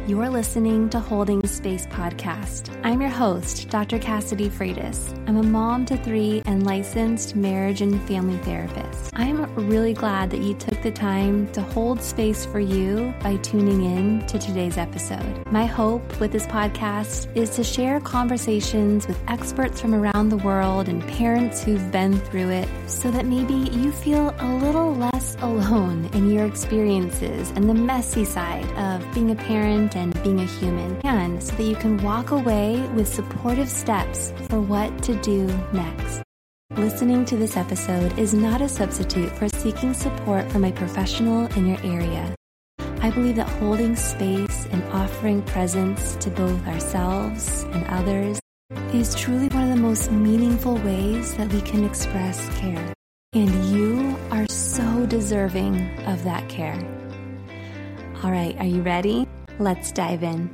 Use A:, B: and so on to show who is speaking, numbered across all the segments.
A: You're listening to Holding Space Podcast. I'm your host, Dr. Cassidy Freitas. I'm a mom to 3 and licensed marriage and family therapist. I'm really glad that you took the time to hold space for you by tuning in to today's episode. My hope with this podcast is to share conversations with experts from around the world and parents who've been through it so that maybe you feel a little less alone in your experiences and the messy side of being a parent and being a human, and so that you can walk away with supportive steps for what to do next. Listening to this episode is not a substitute for seeking support from a professional in your area. I believe that holding space and offering presence to both ourselves and others is truly one of the most meaningful ways that we can express care. And you are so deserving of that care. All right, are you ready? Let's dive in.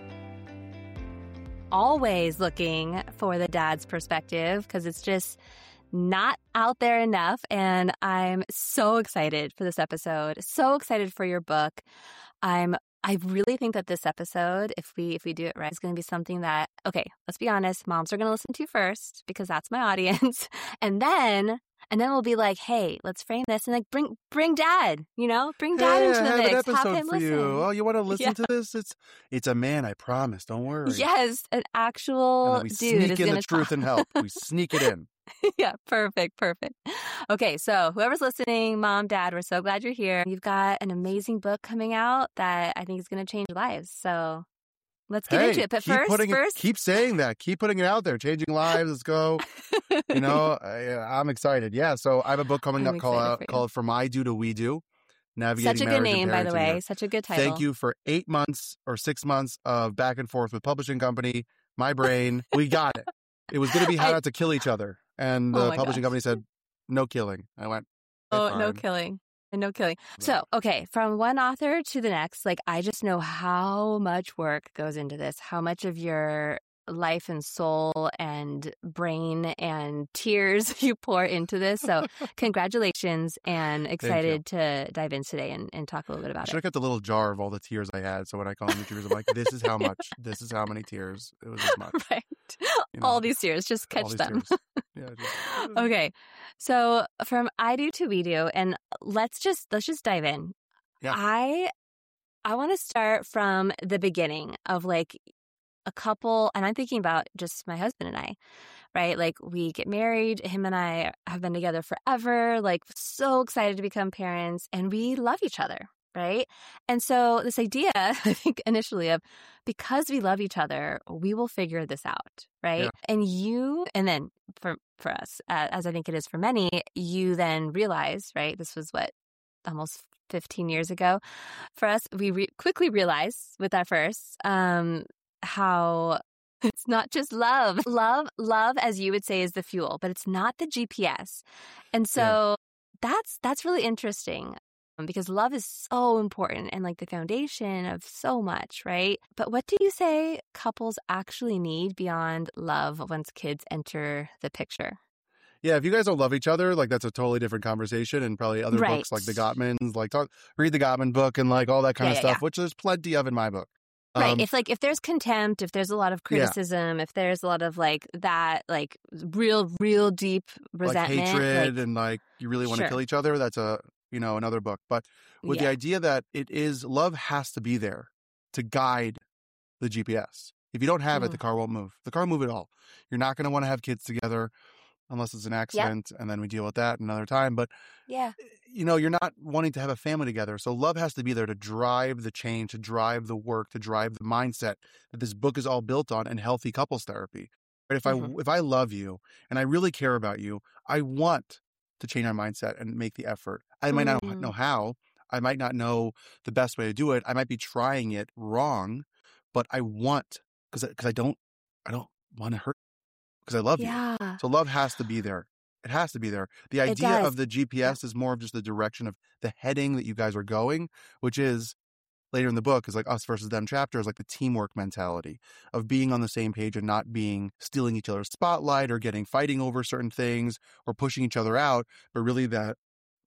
A: Always looking for the dad's perspective because it's just not out there enough. And I'm so excited for this episode. So excited for your book. I really think that this episode, if we do it right, is going to be something that, okay, let's be honest, moms are going to listen to first because that's my audience. And then we'll be like, hey, let's frame this and like bring dad, bring dad into the mix.
B: An episode
A: have him
B: for
A: listen.
B: you. Oh, you want to listen to this? It's a man, I promise. Don't worry.
A: Yes, an actual
B: and then we
A: dude
B: sneak
A: is
B: in
A: going
B: the
A: to
B: truth and help. We sneak it in.
A: Yeah, perfect. Okay, so whoever's listening, mom, dad, we're so glad you're here. You've got an amazing book coming out that I think is going to change lives. So let's get into it. But first,
B: keep saying that. Keep putting it out there. Changing lives. Let's go. I'm excited. Yeah. So I have a book coming up called From I Do to We Do. Navigating
A: Such a good name, by the way. Here. Such a good title.
B: Thank you for 8 months or 6 months of back and forth with publishing company. My brain. We got it. It was going to be how not to kill each other. And the publishing company said, no killing. I went,
A: oh, no killing. No killing. So, okay, from one author to the next, I just know how much work goes into this, how much of your life and soul and brain and tears you pour into this. So congratulations and excited to dive in today and talk a little bit about it.
B: I should have kept a little jar of all the tears I had. So when I call them the tears, I'm like, this is how much, this is how many tears. It was this much.
A: Right. All these tears, just catch them.
B: Yeah,
A: okay. So from I Do to We Do, and let's just dive in.
B: Yeah.
A: I want to start from the beginning of a couple, and I'm thinking about just my husband and I, right? We get married, him and I have been together forever, so excited to become parents, and we love each other, right? And so this idea, I think initially of, because we love each other, we will figure this out, right? Yeah. And then for us, as I think it is for many, you then realize, right? This was almost 15 years ago. For us, we quickly realized with our first, how it's not just love. Love, as you would say, is the fuel, but it's not the GPS. And so that's really interesting because love is so important and the foundation of so much, right? But what do you say couples actually need beyond love once kids enter the picture?
B: Yeah, if you guys don't love each other, that's a totally different conversation, and probably other books like the Gottmans, read the Gottman book and all that kind of stuff, which there's plenty of in my book.
A: Right. If there's contempt, if there's a lot of criticism, if there's a lot of that, real deep resentment,
B: hatred, and you really want to kill each other, that's another book. But with the idea that love has to be there to guide the GPS. If you don't have it, the car won't move. The car won't move at all. You're not going to want to have kids together unless it's an accident, and then we deal with that another time. But, you're not wanting to have a family together. So love has to be there to drive the change, to drive the work, to drive the mindset that this book is all built on, and healthy couples therapy. Right? If I love you and I really care about you, I want to change my mindset and make the effort. I might not know how. I might not know the best way to do it. I might be trying it wrong, but I want, because I don't want to hurt, because I love you. So love has to be there. It has to be there. The idea of the GPS is more of just the direction of the heading that you guys are going, which is later in the book is us versus them chapter is the teamwork mentality of being on the same page and not stealing each other's spotlight or fighting over certain things or pushing each other out, but really that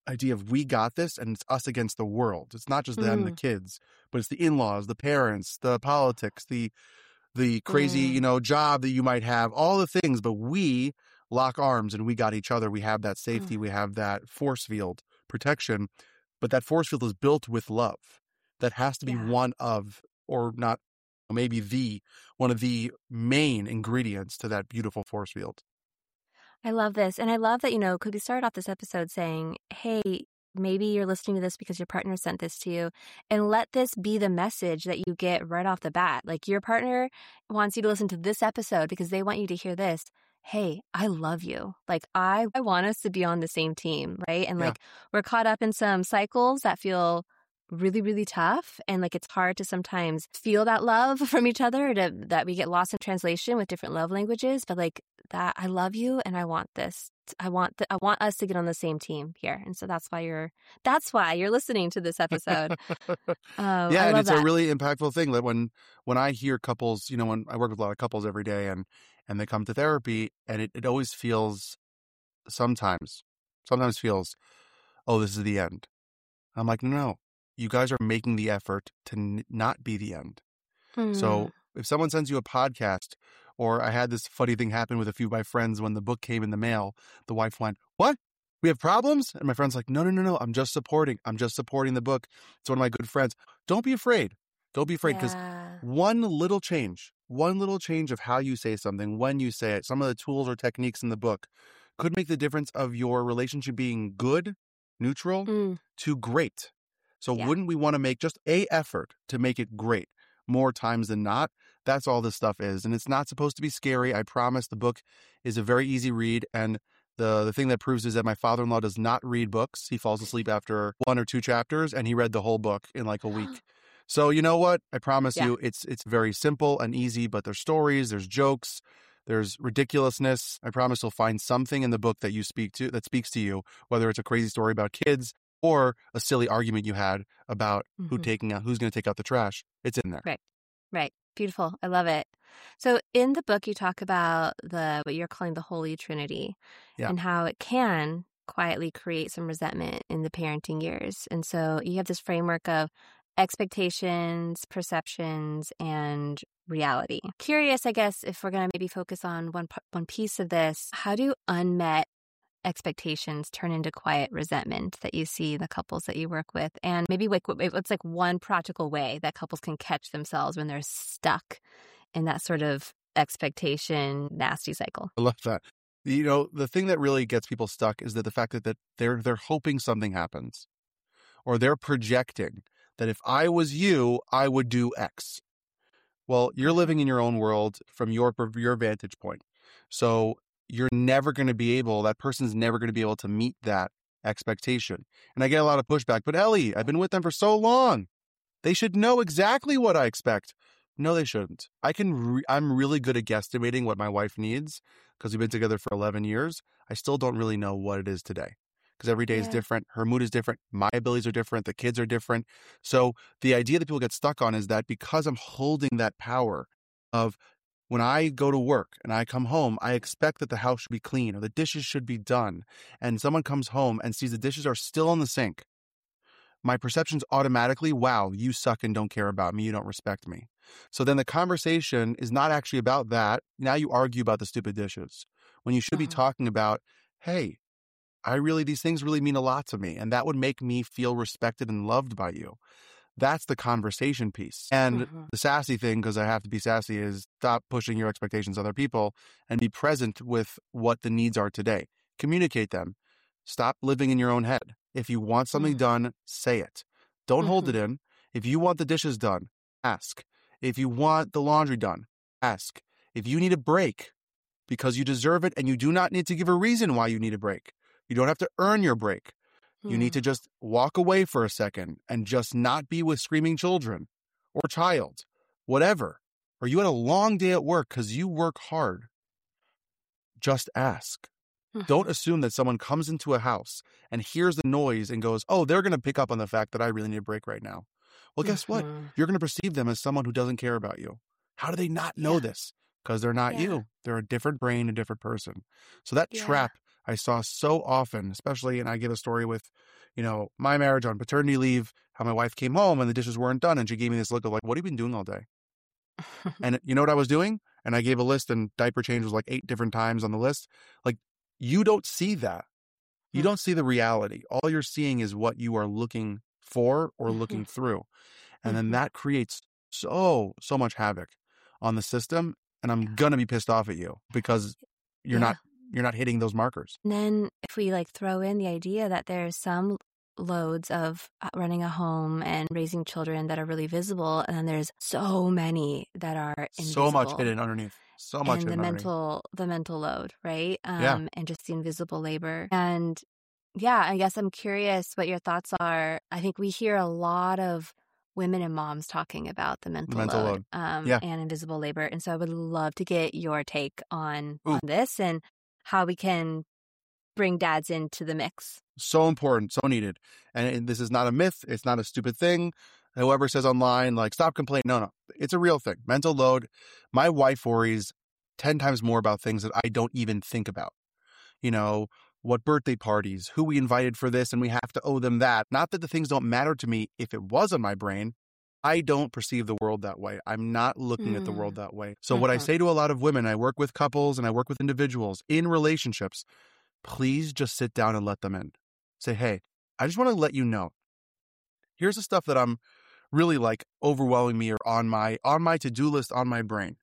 B: idea of we got this and it's us against the world. It's not just them, the kids, but it's the in-laws, the parents, the politics, the crazy, job that you might have, all the things, but we lock arms and we got each other. We have that safety. We have that force field protection, but that force field is built with love. That has to be one of, or not, maybe one of the main ingredients to that beautiful force field.
A: I love this. And I love that, because we started off this episode saying, hey, maybe you're listening to this because your partner sent this to you, and let this be the message that you get right off the bat. Like, your partner wants you to listen to this episode because they want you to hear this. Hey, I love you. Like, I want us to be on the same team, right? And like, we're caught up in some cycles that feel really, really tough. And like, it's hard to sometimes feel that love from each other, that we get lost in translation with different love languages. But like, that I love you and I want this. I want us to get on the same team here. And so that's why you're listening to this episode.
B: Yeah, and it's a really impactful thing that when I hear couples, when I work with a lot of couples every day and they come to therapy, and it always feels sometimes feels, oh, this is the end. I'm like, no, you guys are making the effort to not be the end. So if someone sends you a podcast, or I had this funny thing happen with a few of my friends when the book came in the mail, the wife went, what? We have problems? And my friend's like, no. I'm just supporting the book. It's one of my good friends. Don't be afraid. Don't be afraid, because one little change of how you say something, when you say it, some of the tools or techniques in the book could make the difference of your relationship being good, neutral, to great. So wouldn't we want to make just an effort to make it great more times than not? That's all this stuff is. And it's not supposed to be scary. I promise. The book is a very easy read. And the thing that proves is that my father-in-law does not read books. He falls asleep after 1 or 2 chapters, and he read the whole book in like a week. So you know what? I promise you, it's very simple and easy, but there's stories, there's jokes, there's ridiculousness. I promise you'll find something in the book that speaks to you, whether it's a crazy story about kids or a silly argument you had about who's going to take out the trash. It's in there.
A: Right. Beautiful. I love it. So in the book, you talk about what you're calling the Holy Trinity, and how it can quietly create some resentment in the parenting years. And so you have this framework of expectations, perceptions, and reality. Curious, I guess, if we're going to maybe focus on one piece of this, how do unmet expectations turn into quiet resentment that you see in the couples that you work with? And maybe what's like one practical way that couples can catch themselves when they're stuck in that sort of expectation nasty cycle?
B: I love that. The thing that really gets people stuck is that the fact that they're hoping something happens, or they're projecting that if I was you, I would do X. Well, you're living in your own world from your vantage point. So you're never going to be able, that person's never going to be able to meet that expectation. And I get a lot of pushback, but Ellie, I've been with them for so long. They should know exactly what I expect. No, they shouldn't. I'm really good at guesstimating what my wife needs because we've been together for 11 years. I still don't really know what it is today because every day is different. Her mood is different. My abilities are different. The kids are different. So the idea that people get stuck on is that because I'm holding that power of when I go to work and I come home, I expect that the house should be clean or the dishes should be done. And someone comes home and sees the dishes are still in the sink. My perception's automatically, wow, you suck and don't care about me. You don't respect me. So then the conversation is not actually about that. Now you argue about the stupid dishes when you should be talking about, hey, these things really mean a lot to me. And that would make me feel respected and loved by you. That's the conversation piece. And the sassy thing, because I have to be sassy, is stop pushing your expectations on other people and be present with what the needs are today. Communicate them. Stop living in your own head. If you want something done, say it. Don't hold it in. If you want the dishes done, ask. If you want the laundry done, ask. If you need a break because you deserve it and you do not need to give a reason why you need a break. You don't have to earn your break. You need to just walk away for a second and just not be with screaming children or child, whatever. Or you had a long day at work because you work hard. Just ask. Don't assume that someone comes into a house and hears the noise and goes, oh, they're going to pick up on the fact that I really need a break right now. Well, guess what? You're going to perceive them as someone who doesn't care about you. How do they not know this? Because they're not you. They're a different brain, a different person. So that trap I saw so often, especially, and I get a story with my marriage on paternity leave, how my wife came home and the dishes weren't done. And she gave me this look of like, what have you been doing all day? And you know what I was doing? And I gave a list and diaper change was like 8 different times on the list. Like, you don't see that. You don't see the reality. All you're seeing is what you are looking for or looking through. And then that creates so much havoc on the system. And I'm going to be pissed off at you because you're not hitting those markers.
A: And then if we like throw in the idea that there's some loads of running a home and raising children that are really visible, and then there's so many that are invisible.
B: So much hidden underneath. So much hidden underneath.
A: The mental load, right? And just the invisible labor. And I guess I'm curious what your thoughts are. I think we hear a lot of women and moms talking about the mental load. And invisible labor. And so I would love to get your take on this and how we can bring dads into the mix.
B: So important, so needed. And this is not a myth. It's not a stupid thing. Whoever says online, like, stop complaining. No. It's a real thing. Mental load. My wife worries 10 times more about things that I don't even think about. What birthday parties, who we invited for this, and we have to owe them that. Not that the things don't matter to me if it was on my brain. I don't perceive the world that way. I'm not looking at the world that way. So what I say to a lot of women, I work with couples and I work with individuals in relationships, please just sit down and let them in. Say, hey, I just want to let you know, here's the stuff that I'm really like overwhelming me or on my to-do list on my brain.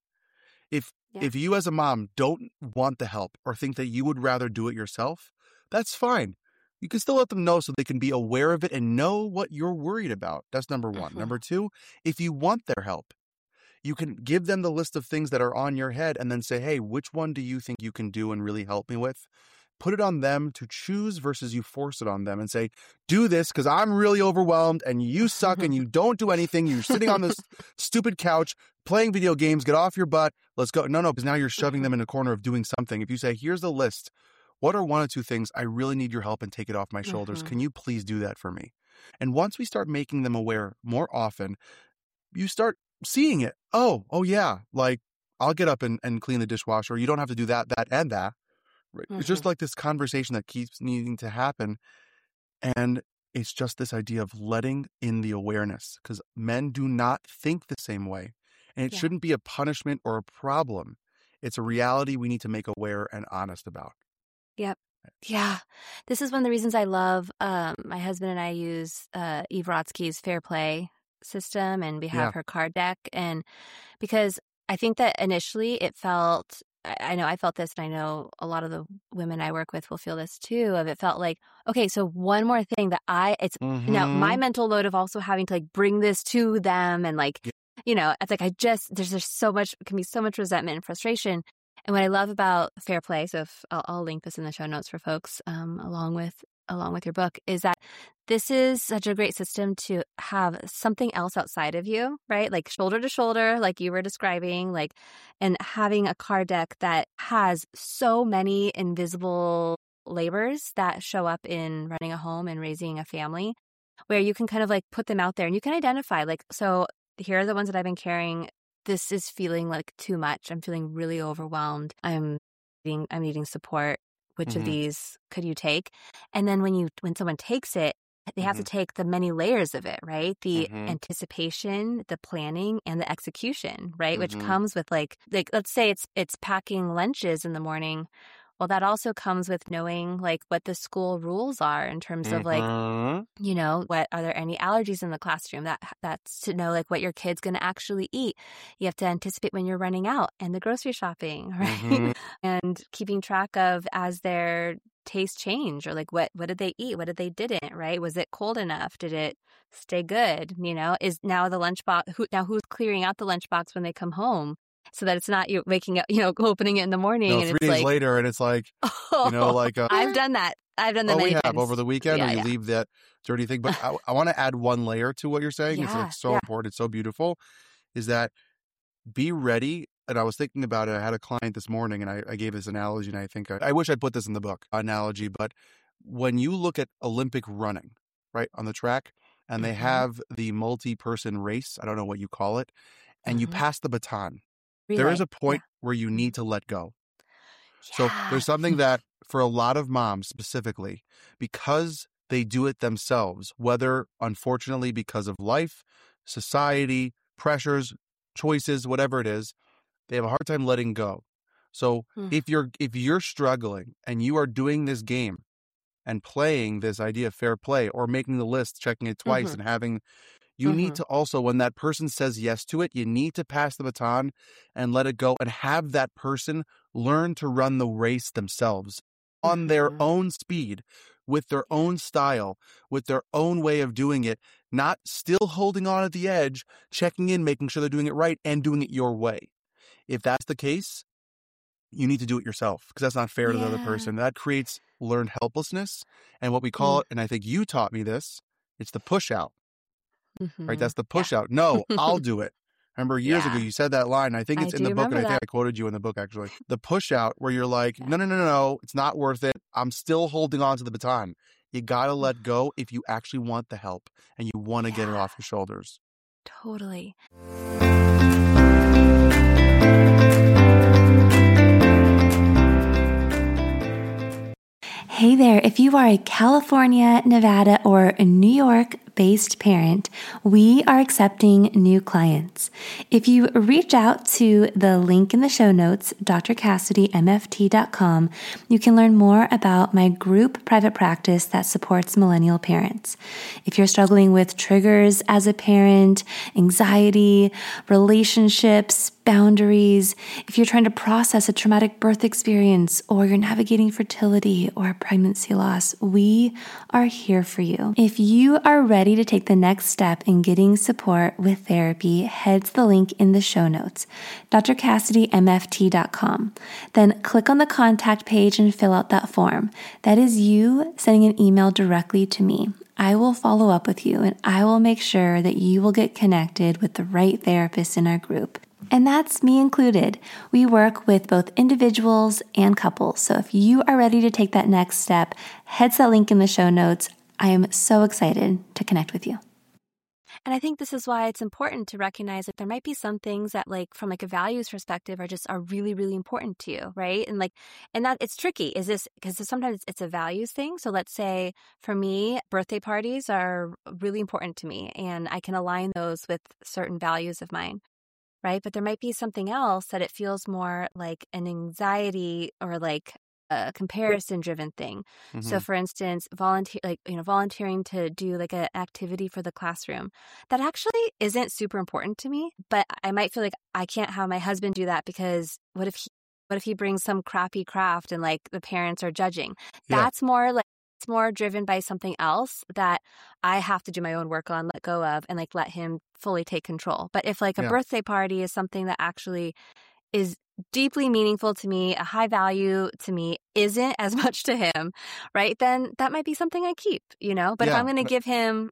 B: If you as a mom don't want the help or think that you would rather do it yourself, that's fine. You can still let them know so they can be aware of it and know what you're worried about. That's number one. Number two, if you want their help, you can give them the list of things that are on your head and then say, hey, which one do you think you can do and really help me with? Put it on them to choose versus you force it on them and say, do this because I'm really overwhelmed and you suck and you don't do anything. You're sitting on this stupid couch playing video games. Get off your butt. Let's go. No, because now you're shoving them in a corner of doing something. If you say, here's the list. What are 1 or 2 things I really need your help and take it off my shoulders? Can you please do that for me? And once we start making them aware more often, you start seeing it. Oh yeah. Like, I'll get up and clean the dishwasher. You don't have to do that, and that. Right. It's just like this conversation that keeps needing to happen. And it's just this idea of letting in the awareness because men do not think the same way. And it shouldn't be a punishment or a problem. It's a reality we need to make aware and honest about.
A: Yep. Yeah. This is one of the reasons I love, my husband and I use Eve Rodsky's Fair Play system, and we have her card deck. And because I think that initially it felt, I know I felt this, and I know a lot of the women I work with will feel this too, of it felt like, okay, so one more thing that now my mental load of also having to like bring this to them and like, it's like there's so much, can be so much resentment and frustration. And what I love about Fair Play, so if I'll link this in the show notes for folks, along with your book, is that this is such a great system to have something else outside of you, right? Like shoulder to shoulder, like you were describing, like, and having a card deck that has so many invisible labors that show up in running a home and raising a family, where you can kind of like put them out there and you can identify, like, so here are the ones that I've been carrying. This is feeling like too much. I'm feeling really overwhelmed. I'm needing support. Which of these could you take? And then when someone takes it, they have to take the many layers of it, right? The anticipation, the planning, and the execution, right? Which comes with like let's say it's packing lunches in the morning. Well, that also comes with knowing like what the school rules are in terms of like, what are there any allergies in the classroom? That's to know like what your kid's going to actually eat. You have to anticipate when you're running out and the grocery shopping, right? And keeping track of as their tastes change, or like what did they eat? What did they didn't, right? Was it cold enough? Did it stay good? Is now the lunchbox, who's clearing out the lunchbox when they come home? So that it's not you waking up, opening it in the morning.
B: And 3 days later, and it's like,
A: I've done that. I've done that many times.
B: Over the weekend, and you leave that dirty thing. But I want to add one layer to what you're saying. It's like so important. It's so beautiful. Is that be ready. And I was thinking about it. I had a client this morning, and I gave this analogy, and I think I wish I'd put this in the book analogy. But when you look at Olympic running, right, on the track, and they have the multi-person race, I don't know what you call it, and you pass the baton. Relay. There is a point where you need to let go. So there's something that for a lot of moms specifically, because they do it themselves, whether unfortunately because of life, society, pressures, choices, whatever it is, they have a hard time letting go. So if you're struggling and you are doing this game and playing this idea of fair play or making the list, checking it twice and having, you need to also, when that person says yes to it, you need to pass the baton and let it go and have that person learn to run the race themselves on their own speed, with their own style, with their own way of doing it, not still holding on at the edge, checking in, making sure they're doing it right and doing it your way. If that's the case, you need to do it yourself because that's not fair to the other person. That creates learned helplessness and what we call it, and I think you taught me this, it's the push out. Right? That's the push out. No, I'll do it. Remember years ago, you said that line. I think it's in the book, and I think I quoted you in the book, actually. The push out where you're like, no, it's not worth it. I'm still holding on to the baton. You got to let go if you actually want the help and you want to get it off your shoulders.
A: Totally. Hey there, if you are a California, Nevada, or New York-based parent, we are accepting new clients. If you reach out to the link in the show notes, drcassidymft.com, you can learn more about my group private practice that supports millennial parents. If you're struggling with triggers as a parent, anxiety, relationships, boundaries, if you're trying to process a traumatic birth experience, or you're navigating fertility or pregnancy loss, we are here for you. If you are ready to take the next step in getting support with therapy, head to the link in the show notes, drcassidymft.com. Then click on the contact page and fill out that form. That is you sending an email directly to me. I will follow up with you and I will make sure that you will get connected with the right therapist in our group. And that's me included. We work with both individuals and couples. So if you are ready to take that next step, head to that link in the show notes. I am so excited to connect with you. And I think this is why it's important to recognize that there might be some things that, like, from like a values perspective are really, really important to you, right? And that it's tricky. Is this because sometimes it's a values thing? So let's say for me, birthday parties are really important to me and I can align those with certain values of mine. Right. But there might be something else that it feels more like an anxiety or like a comparison driven thing. So for instance, volunteering to do like an activity for the classroom that actually isn't super important to me, but I might feel like I can't have my husband do that because what if he brings some crappy craft and like the parents are judging? That's more like, it's more driven by something else that I have to do my own work on, let go of, and like let him fully take control. But if like a birthday party is something that actually is deeply meaningful to me, a high value to me, isn't as much to him, right? Then that might be something I keep, But if I'm going to give him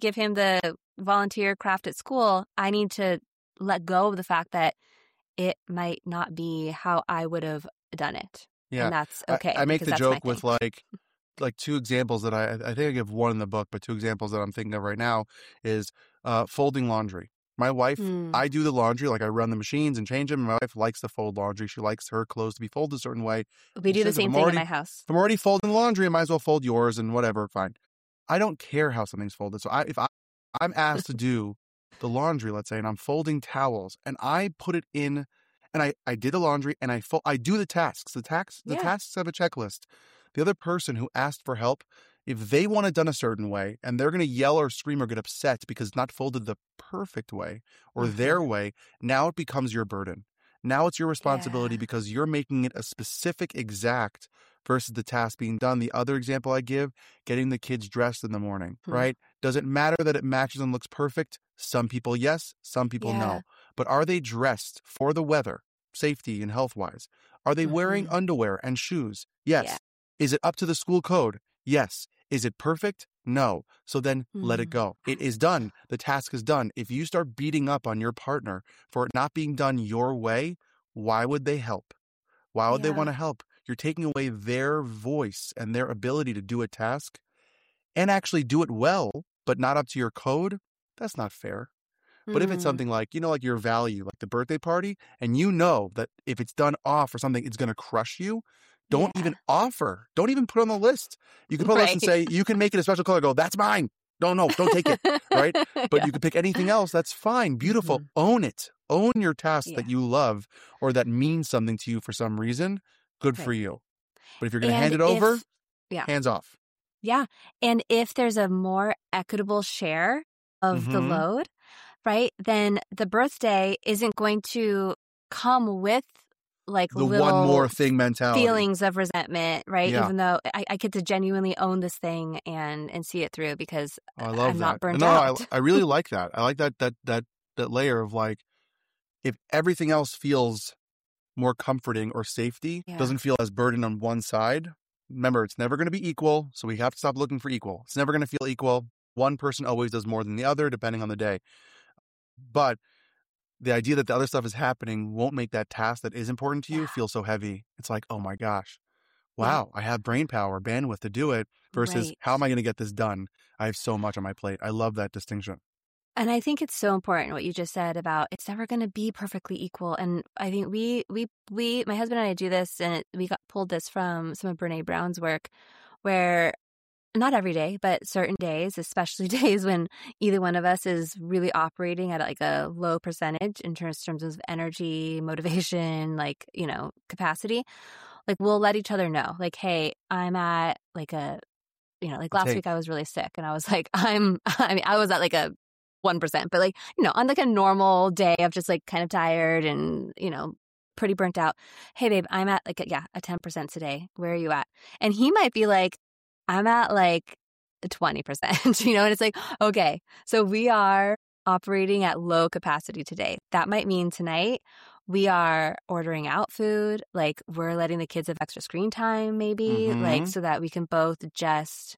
A: the volunteer craft at school, I need to let go of the fact that it might not be how I would have done it. Yeah. And that's okay.
B: I make the joke with like two examples that I think I give one in the book, but two examples that I'm thinking of right now is folding laundry. My wife, I do the laundry, like I run the machines and change them. And my wife likes to fold laundry. She likes her clothes to be folded a certain way.
A: We do the same thing in my house.
B: If I'm already folding laundry, I might as well fold yours and whatever, fine. I don't care how something's folded. So if I'm asked to do the laundry, let's say, and I'm folding towels and I put it in and I did the laundry and I do the tasks. The tasks have a checklist. The other person who asked for help, if they want it done a certain way and they're going to yell or scream or get upset because it's not folded the perfect way or their way, now it becomes your burden. Now it's your responsibility because you're making it a specific exact versus the task being done. The other example I give, getting the kids dressed in the morning, right? Does it matter that it matches and looks perfect? Some people, yes. Some people, no. But are they dressed for the weather, safety and health-wise? Are they wearing underwear and shoes? Yes. Yeah. Is it up to the school code? Yes. Is it perfect? No. So then let it go. It is done. The task is done. If you start beating up on your partner for it not being done your way, why would they help? Why would they want to help? You're taking away their voice and their ability to do a task and actually do it well, but not up to your code. That's not fair. But if it's something like, like your value, like the birthday party, and that if it's done off or something, it's going to crush you, Don't even offer. Don't even put on the list. You can put on the list and say, you can make it a special color. Go, that's mine. No, don't take it. Right? But you can pick anything else. That's fine. Beautiful. Own it. Own your task that you love or that means something to you for some reason. Good for you. But if you're going to hand it over, hands off.
A: Yeah. And if there's a more equitable share of the load, right, then the birthday isn't going to come with like
B: the
A: little
B: one more thing mentality,
A: feelings of resentment, right? Even though I get to genuinely own this thing and see it through because I'm not burnt out.
B: I really like that. I like that layer of like, if everything else feels more comforting or safety, doesn't feel as burden on one side. Remember, it's never going to be equal, so we have to stop looking for equal. It's never going to feel equal. One person always does more than the other, depending on the day. But the idea that the other stuff is happening won't make that task that is important to you feel so heavy. It's like, oh my gosh, wow, I have brain power, bandwidth to do it, versus how am I going to get this done? I have so much on my plate. I love that distinction.
A: And I think it's so important what you just said about it's never going to be perfectly equal. And I think we, my husband and I do this, and we pulled this from some of Brene Brown's work, where not every day, but certain days, especially days when either one of us is really operating at like a low percentage in terms of energy, motivation, like, capacity, like we'll let each other know, like, hey, I'm at like like last week I was really sick and I was like, I was at like a 1%, but like, on like a normal day of just like kind of tired and, pretty burnt out. Hey babe, I'm at like a 10% today. Where are you at? And he might be like, I'm at like 20%, and it's like, okay, so we are operating at low capacity today. That might mean tonight we are ordering out food. Like we're letting the kids have extra screen time maybe, like so that we can both just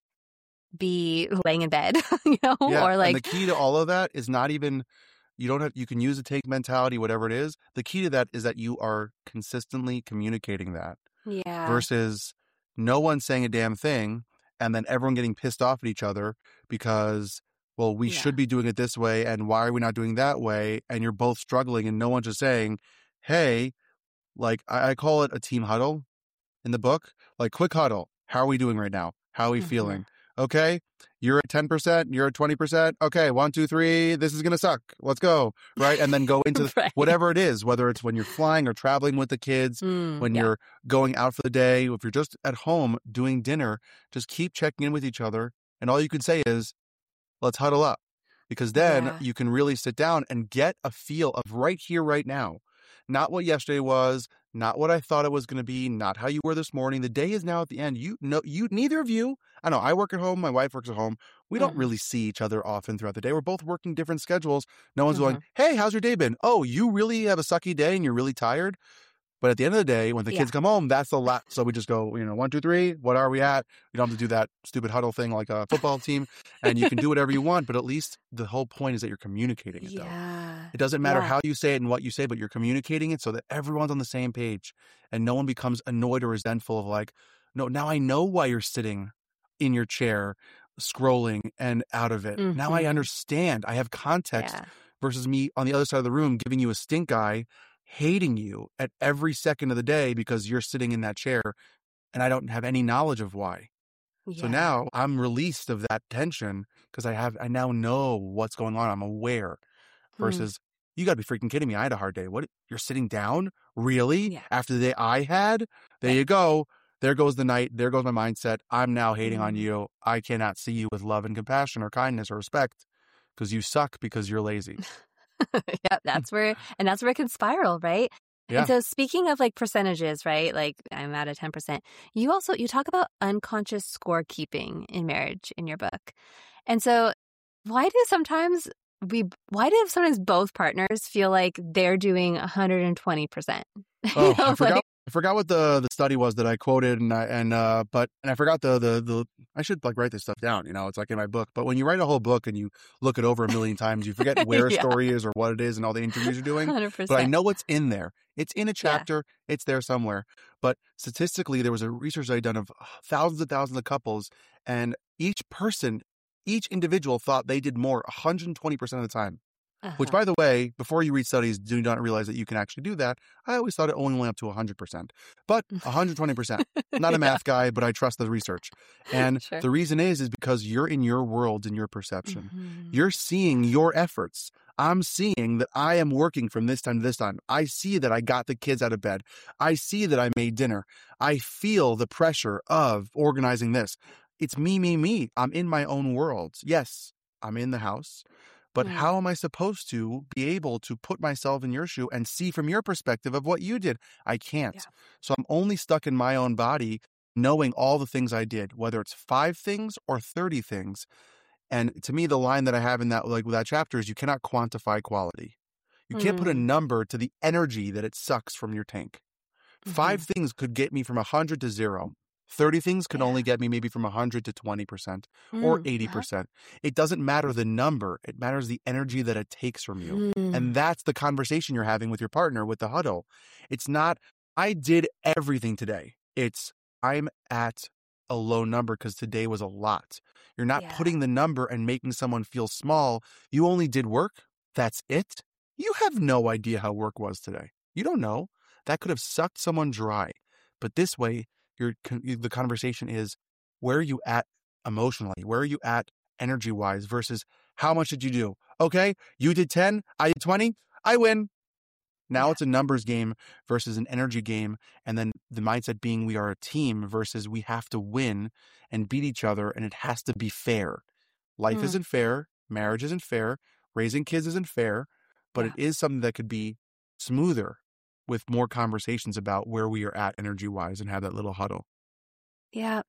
A: be laying in bed, or like.
B: And the key to all of that is not even, you can use a take mentality, whatever it is. The key to that is that you are consistently communicating that.
A: Yeah.
B: Versus no one saying a damn thing and then everyone getting pissed off at each other because, well, we should be doing it this way and why are we not doing that way? And you're both struggling and no one's just saying, hey, like I call it a team huddle in the book, like quick huddle. How are we doing right now? How are we feeling? Okay, you're at 10%, you're at 20%. Okay, 1, 2, 3, this is going to suck. Let's go. Right. And then go into whatever it is, whether it's when you're flying or traveling with the kids, when you're going out for the day, if you're just at home doing dinner, just keep checking in with each other. And all you can say is, let's huddle up, because then you can really sit down and get a feel of right here, right now. Not what yesterday was, not what I thought it was going to be, not how you were this morning. The day is now at the end. Neither of you, I know I work at home, my wife works at home. We don't really see each other often throughout the day. We're both working different schedules. No one's going, hey, how's your day been? Oh, you really have a sucky day and you're really tired? But at the end of the day, when the kids come home, that's the last. So we just go, 1, 2, 3, what are we at? You don't have to do that stupid huddle thing like a football team, and you can do whatever you want. But at least the whole point is that you're communicating it, though. It doesn't matter how you say it and what you say, but you're communicating it so that everyone's on the same page and no one becomes annoyed or resentful of like, no, now I know why you're sitting in your chair scrolling and out of it. Now I understand. I have context versus me on the other side of the room giving you a stink eye, hating you at every second of the day because you're sitting in that chair and I don't have any knowledge of why. So now I'm released of that tension because I now know what's going on. I'm aware versus you got to be freaking kidding me. I had a hard day. What? You're sitting down? Really? After the day I had? There you go. There goes the night. There goes my mindset. I'm now hating on you. I cannot see you with love and compassion or kindness or respect because you suck because you're lazy.
A: That's where it can spiral, right? And so speaking of like percentages, right? Like I'm at a 10%. You talk about unconscious scorekeeping in marriage in your book. And so why do sometimes both partners feel like they're doing 120%?
B: Oh, I forgot what the study was that I quoted, and I forgot the I should like write this stuff down. It's like in my book. But when you write a whole book and you look it over a million times, you forget where a story is or what it is and all the interviews you're doing.
A: 100%.
B: But I know what's in there. It's in a chapter. It's there somewhere. But statistically, there was a research study done of thousands of couples, and each individual thought they did more 120% of the time. Which, by the way, before you read studies, do not realize that you can actually do that. I always thought it only went up to 100%, but 120%. Not a math guy, but I trust the research. And the reason is because you're in your world and your perception. You're seeing your efforts. I'm seeing that I am working from this time to this time. I see that I got the kids out of bed. I see that I made dinner. I feel the pressure of organizing this. It's me, me, me. I'm in my own world. Yes, I'm in the house. But how am I supposed to be able to put myself in your shoe and see from your perspective of what you did? I can't. Yeah. So I'm only stuck in my own body knowing all the things I did, whether it's 5 things or 30 things. And to me, the line that I have in that, like with that chapter, is you cannot quantify quality. You can't put a number to the energy that it sucks from your tank. 5 things could get me from 100 to 0. 30 things could only get me maybe from 100 to 20% or 80%. It doesn't matter the number. It matters the energy that it takes from you. And that's the conversation you're having with your partner with the huddle. It's not, I did everything today. It's, I'm at a low number because today was a lot. You're not putting the number and making someone feel small. You only did work. That's it. You have no idea how work was today. You don't know. That could have sucked someone dry. But this way, the conversation is, where are you at emotionally? Where are you at energy-wise versus how much did you do? Okay, you did 10, I did 20, I win. Now it's a numbers game versus an energy game. And then the mindset being we are a team versus we have to win and beat each other, and it has to be fair. Life isn't fair. Marriage isn't fair. Raising kids isn't fair. But it is something that could be smoother with more conversations about where we are at energy-wise and have that little huddle.
A: Yeah.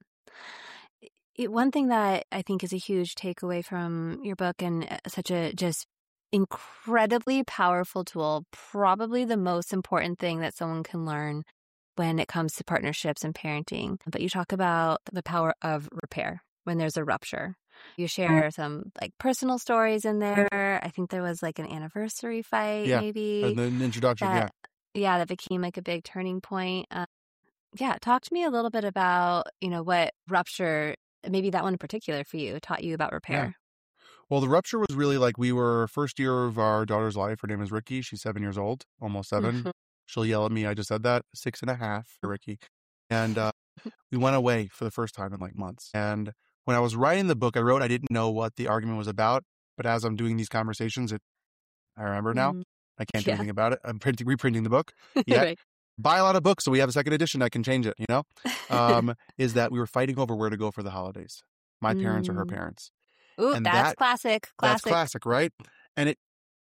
A: One thing that I think is a huge takeaway from your book and such a just incredibly powerful tool, probably the most important thing that someone can learn when it comes to partnerships and parenting. But you talk about the power of repair when there's a rupture. You share some like personal stories in there. I think there was like an anniversary fight, maybe.
B: An introduction,
A: that became like a big turning point. Talk to me a little bit about, what rupture, maybe that one in particular for you, taught you about repair.
B: Yeah. Well, the rupture was really like we were first year of our daughter's life. Her name is Ricky. She's 7 years old, almost 7. She'll yell at me. I just said that. 6.5 for Ricky. And we went away for the first time in like months. And when I was writing the book, I didn't know what the argument was about. But as I'm doing these conversations, I remember now. I can't do anything about it. I'm reprinting the book.
A: Right.
B: Buy a lot of books so we have a second edition. I can change it, is that we were fighting over where to go for the holidays. My parents or her parents.
A: Ooh, and that's classic.
B: That's classic, right? And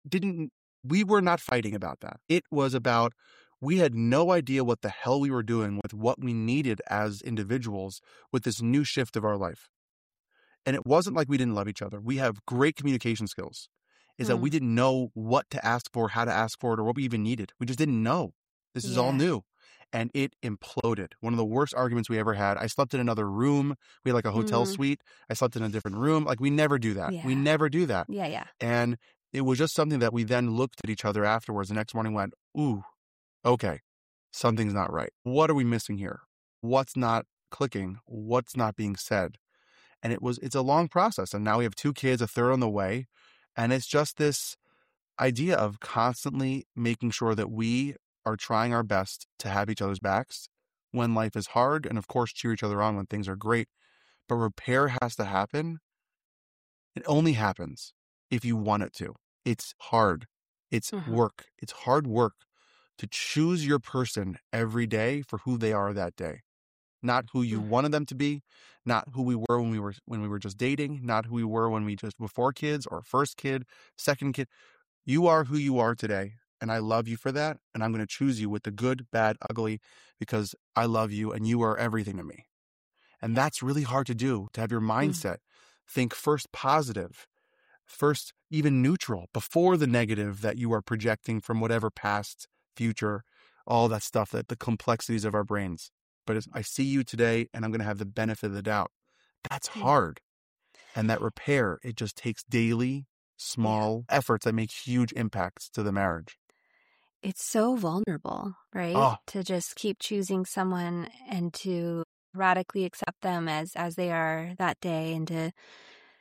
B: we were not fighting about that. It was about, we had no idea what the hell we were doing with what we needed as individuals with this new shift of our life. And it wasn't like we didn't love each other. We have great communication skills. Is that we didn't know what to ask for, how to ask for it, or what we even needed. We just didn't know. This is all new. And it imploded. One of the worst arguments we ever had. I slept in another room. We had like a hotel suite. I slept in a different room. Like we never do that. We never do that.
A: Yeah.
B: And it was just something that we then looked at each other afterwards. The next morning went, ooh, okay, something's not right. What are we missing here? What's not clicking? What's not being said? And it's a long process. And now we have 2 kids, a third on the way. And it's just this idea of constantly making sure that we are trying our best to have each other's backs when life is hard, and of course cheer each other on when things are great. But repair has to happen. It only happens if you want it to. It's hard. It's work. It's hard work to choose your person every day for who they are that day. Not who you wanted them to be, not who we were when we were just dating, not who we were when we just before kids or first kid, second kid. You are who you are today, and I love you for that, and I'm going to choose you with the good, bad, ugly, because I love you and you are everything to me. And that's really hard to do, to have your mindset think first positive, first even neutral, before the negative that you are projecting from whatever past, future, all that stuff, that the complexities of our brains. But I see you today and I'm going to have the benefit of the doubt. That's hard. And that repair, it just takes daily, small efforts that make huge impacts to the marriage.
A: It's so vulnerable, right? To just keep choosing someone and to radically accept them as they are that day, and to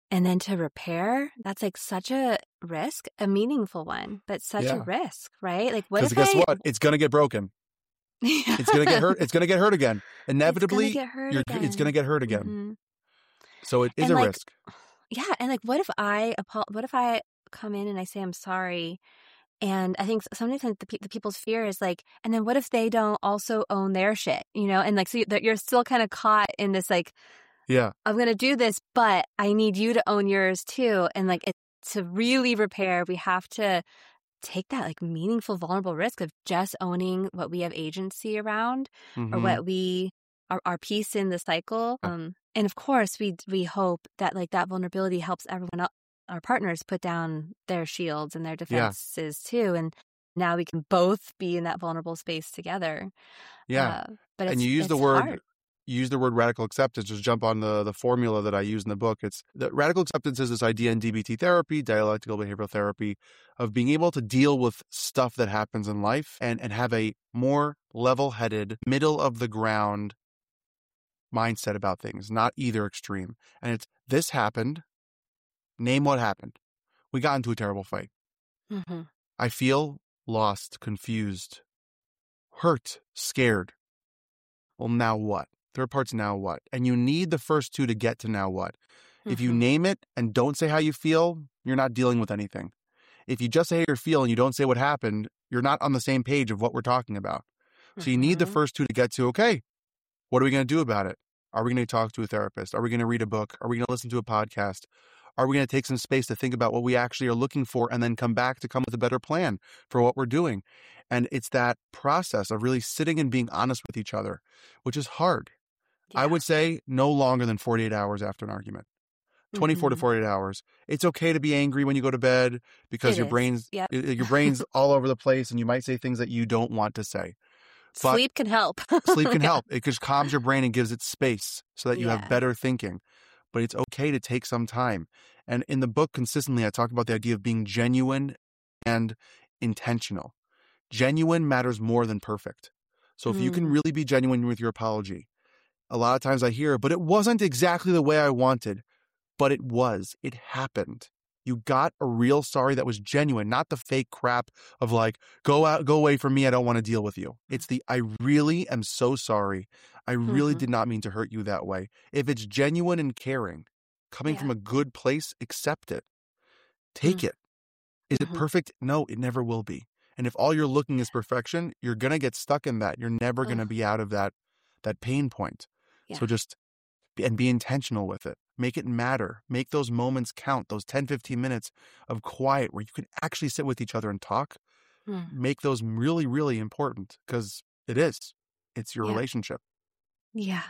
A: And then to repair, that's like such a risk, a meaningful one, but such a risk, right? Like what if
B: guess what? It's going to get broken. It's going to get hurt. It's going to get hurt again. Inevitably, it's going to get hurt again.
A: Mm-hmm.
B: So it is a risk.
A: Yeah. And like, what if I come in and I say, I'm sorry. And I think sometimes the people's fear is like, and then what if they don't also own their shit, you know? And like, so you're still kind of caught in this, like, I'm going to do this, but I need you to own yours too. And like, to really repair, we have to take that like meaningful, vulnerable risk of just owning what we have agency around, or what we our piece in the cycle. And of course, we hope that like that vulnerability helps everyone else, our partners, put down their shields and their defenses too. And now we can both be in that vulnerable space together.
B: Yeah.
A: But
B: you use the word radical acceptance. Just jump on the formula that I use in the book. It's that radical acceptance is this idea in DBT therapy, dialectical behavioral therapy, of being able to deal with stuff that happens in life and have a more level-headed, middle of the ground mindset about things, not either extreme. And it's, this happened. Name what happened. We got into a terrible fight. I feel lost, confused, hurt, scared. Well, now what? Third part's now what? And you need the first two to get to now what. If you name it and don't say how you feel, you're not dealing with anything. If you just say how you feel and you don't say what happened, you're not on the same page of what we're talking about. So you need the first two to get to, okay, what are we going to do about it? Are we going to talk to a therapist? Are we going to read a book? Are we going to listen to a podcast? Are we going to take some space to think about what we actually are looking for and then come back to come with a better plan for what we're doing? And it's that process of really sitting and being honest with each other, which is hard. I would say no longer than 48 hours after an argument. 24 to 48 hours. It's okay to be angry when you go to bed because your brain's all over the place and you might say things that you don't want to say. But
A: sleep can help.
B: Sleep can help. It just calms your brain and gives it space so that you have better thinking. But it's okay to take some time. And in the book, consistently, I talk about the idea of being genuine and intentional. Genuine matters more than perfect. So if you can really be genuine with your apology, a lot of times I hear, but it wasn't exactly the way I wanted. But it was. It happened. You got a real sorry that was genuine, not the fake crap of like, go away from me. I don't want to deal with you. It's the, I really am so sorry. I really did not mean to hurt you that way. If it's genuine and caring, coming from a good place, accept it. Take it. Is it perfect? No, it never will be. And if all you're looking is perfection, you're going to get stuck in that. You're never going to be out of that pain point. So just be intentional with it. Make it matter. Make those moments count, those 10, 15 minutes of quiet where you can actually sit with each other and talk. Make those really, really important because it's your relationship.
A: Yeah.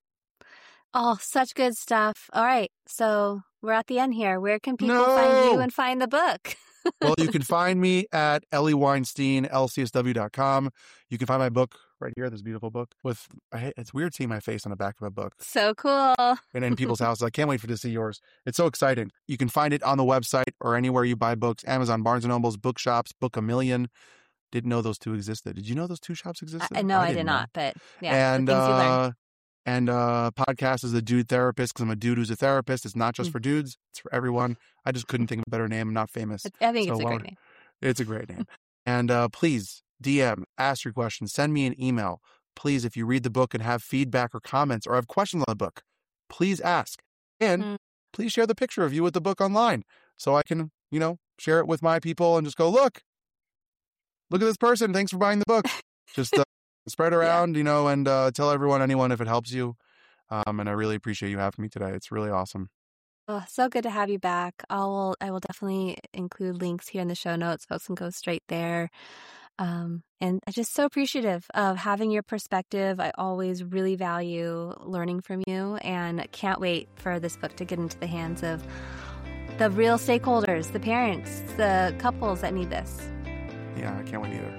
A: Oh, such good stuff. All right. So we're at the end here. Where can people find you and find the book?
B: Well, you can find me at Ellie Weinstein, lcsw.com. You can find my book right here, this beautiful book with, it's weird seeing my face on the back of a book.
A: So cool.
B: And in people's houses. I can't wait to see yours. It's so exciting. You can find it on the website or anywhere you buy books, Amazon, Barnes & Noble's, bookshops, Book a Million. Didn't know those two existed. Did you know those two shops existed?
A: No, I did not, but yeah.
B: And podcast is The Dude Therapist because I'm a dude who's a therapist. It's not just for dudes. It's for everyone. I just couldn't think of a better name. I'm not famous.
A: I think it's a great name.
B: It's a great name. And please DM, ask your questions, send me an email. Please, if you read the book and have feedback or comments or have questions on the book, please ask. And please share the picture of you with the book online so I can, share it with my people and just go, look at this person. Thanks for buying the book. Just spread around, and tell anyone if it helps you. And I really appreciate you having me today. It's really awesome.
A: Oh, so good to have you back. I will definitely include links here in the show notes. Folks can go straight there. And I'm just so appreciative of having your perspective. I always really value learning from you and can't wait for this book to get into the hands of the real stakeholders, the parents, the couples that need this.
B: Yeah, I can't wait either.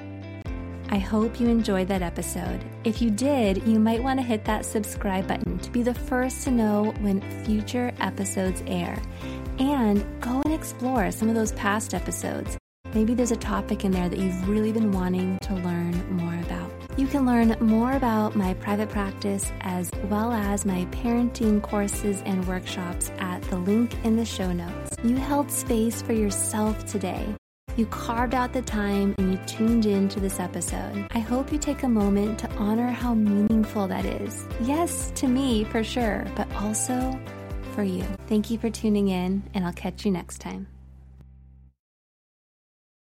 A: I hope you enjoyed that episode. If you did, you might want to hit that subscribe button to be the first to know when future episodes air. And go and explore some of those past episodes. Maybe there's a topic in there that you've really been wanting to learn more about. You can learn more about my private practice as well as my parenting courses and workshops at the link in the show notes. You held space for yourself today. You carved out the time and you tuned in to this episode. I hope you take a moment to honor how meaningful that is. Yes, to me for sure, but also for you. Thank you for tuning in, and I'll catch you next time.